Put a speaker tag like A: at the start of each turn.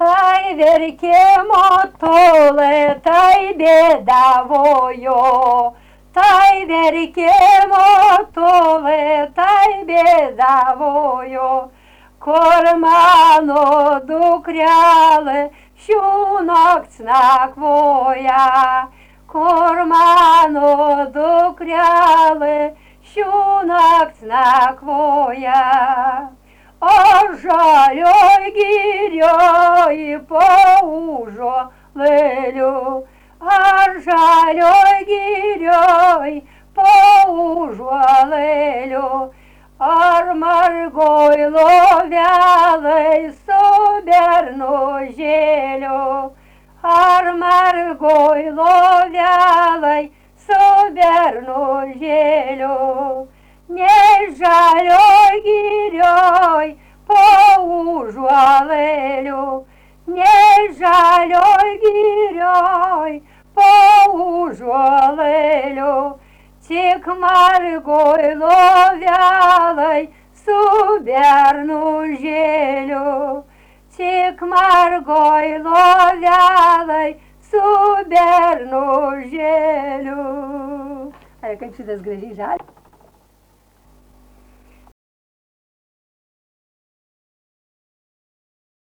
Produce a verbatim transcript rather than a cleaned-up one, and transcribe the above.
A: Taj verkimo tole, taj bėdavojo, tai verkimo tole, tai bėdavojo, kur mano dukrelė šiųnakt nakvoja, kur mano dukrelė šiųnakt nakvoja. O žalioj girioj po užuolėliu, a žalioj girioj po užuolėliu, ar margoj lovelėj su bernužėliu, ar margoj lovelėj su bernužėliu. Nei žalioj girioj po užuolėliu, nei žalioj girioj po užuolėliu, tik margoj lovelėj su bernužėliu, tik margoj lovelėj su bernužėliu. Ar kaip šitas gražiai žalias?